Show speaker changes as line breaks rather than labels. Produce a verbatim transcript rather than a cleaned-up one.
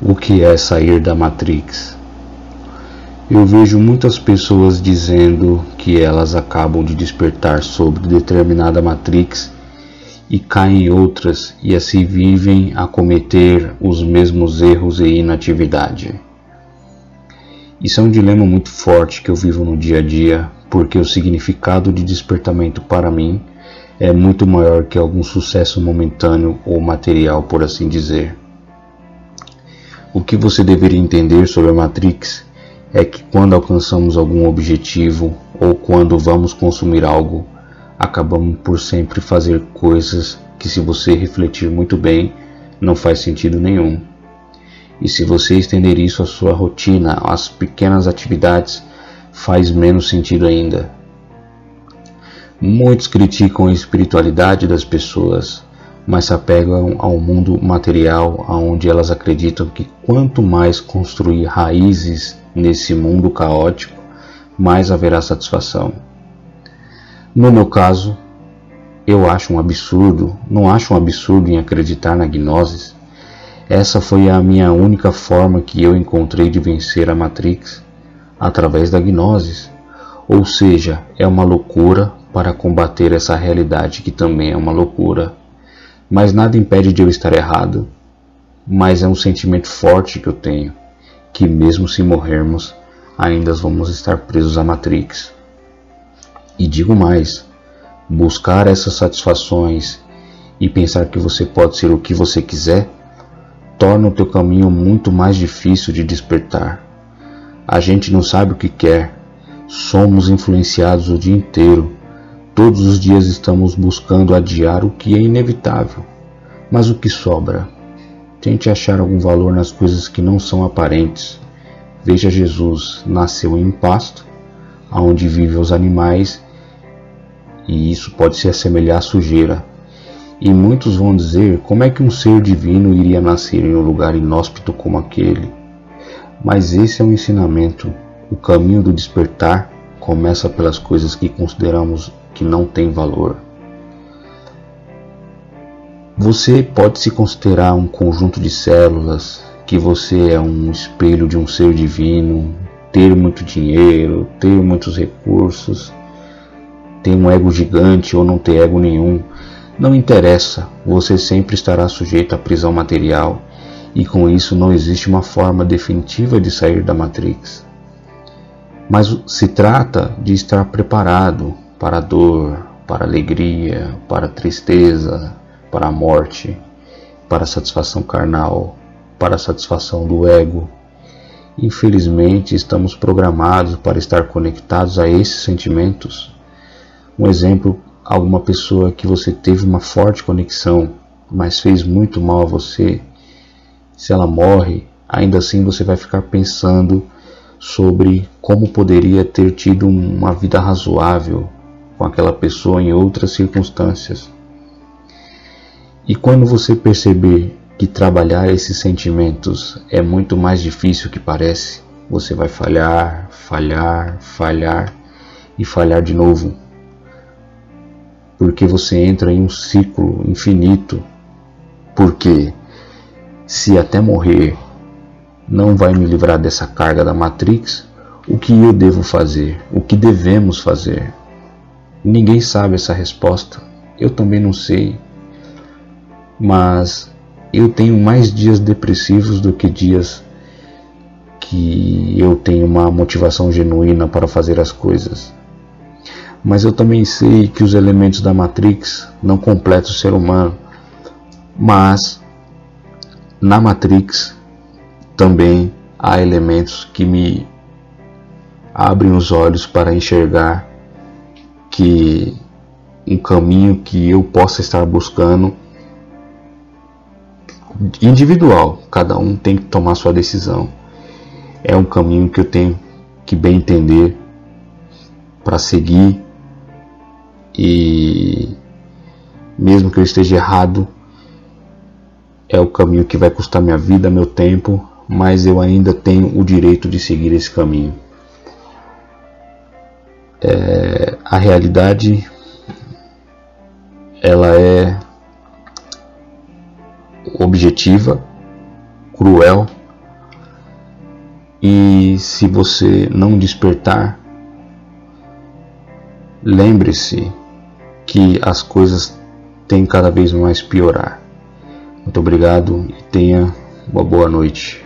O que é sair da Matrix? Eu vejo muitas pessoas dizendo que elas acabam de despertar sobre determinada Matrix e caem em outras e assim vivem a cometer os mesmos erros e inatividade. Isso é um dilema muito forte que eu vivo no dia a dia, porque o significado de despertamento para mim é muito maior que algum sucesso momentâneo ou material, por assim dizer. O que você deveria entender sobre a Matrix é que quando alcançamos algum objetivo ou quando vamos consumir algo, acabamos por sempre fazer coisas que, se você refletir muito bem, não faz sentido nenhum. E se você estender isso à sua rotina, às pequenas atividades, faz menos sentido ainda. Muitos criticam a espiritualidade das pessoas, mas se apegam ao mundo material, onde elas acreditam que quanto mais construir raízes nesse mundo caótico, mais haverá satisfação. No meu caso, eu acho um absurdo, não acho um absurdo em acreditar na gnose. Essa foi a minha única forma que eu encontrei de vencer a Matrix, através da gnose. Ou seja, é uma loucura para combater essa realidade que também é uma loucura. Mas nada impede de eu estar errado. Mas é um sentimento forte que eu tenho, que mesmo se morrermos, ainda vamos estar presos à Matrix. E digo mais, buscar essas satisfações e pensar que você pode ser o que você quiser, torna o teu caminho muito mais difícil de despertar. A gente não sabe o que quer, somos influenciados o dia inteiro, todos os dias estamos buscando adiar o que é inevitável. Mas o que sobra? Tente achar algum valor nas coisas que não são aparentes. Veja, Jesus nasceu em um pasto, onde vivem os animais, e isso pode se assemelhar à sujeira. E muitos vão dizer, como é que um ser divino iria nascer em um lugar inóspito como aquele? Mas esse é um ensinamento. O caminho do despertar começa pelas coisas que consideramos que não têm valor. Você pode se considerar um conjunto de células, que você é um espelho de um ser divino, ter muito dinheiro, ter muitos recursos, ter um ego gigante ou não ter ego nenhum. Não interessa, você sempre estará sujeito à prisão material e com isso não existe uma forma definitiva de sair da Matrix. Mas se trata de estar preparado para a dor, para a alegria, para a tristeza, para a morte, para a satisfação carnal, para a satisfação do ego. Infelizmente, estamos programados para estar conectados a esses sentimentos. Um exemplo, alguma pessoa que você teve uma forte conexão, mas fez muito mal a você, se ela morre, ainda assim você vai ficar pensando sobre como poderia ter tido uma vida razoável com aquela pessoa em outras circunstâncias. E quando você perceber que trabalhar esses sentimentos é muito mais difícil que parece, você vai falhar, falhar, falhar e falhar de novo. Porque você entra em um ciclo infinito. Porque se até morrer não vai me livrar dessa carga da Matrix, o que eu devo fazer? O que devemos fazer? Ninguém sabe essa resposta. Eu também não sei. Mas eu tenho mais dias depressivos do que dias que eu tenho uma motivação genuína para fazer as coisas. Mas eu também sei que os elementos da Matrix não completam o ser humano. Mas na Matrix também há elementos que me abrem os olhos para enxergar que um caminho que eu possa estar buscando individual, cada um tem que tomar sua decisão. É um caminho que eu tenho que bem entender para seguir. E mesmo que eu esteja errado, é o caminho que vai custar minha vida, meu tempo, mas eu ainda tenho o direito de seguir esse caminho. É, a realidade, ela é objetiva, cruel E se você não despertar, lembre-se que as coisas têm cada vez mais piorar. Muito obrigado e tenha uma boa noite.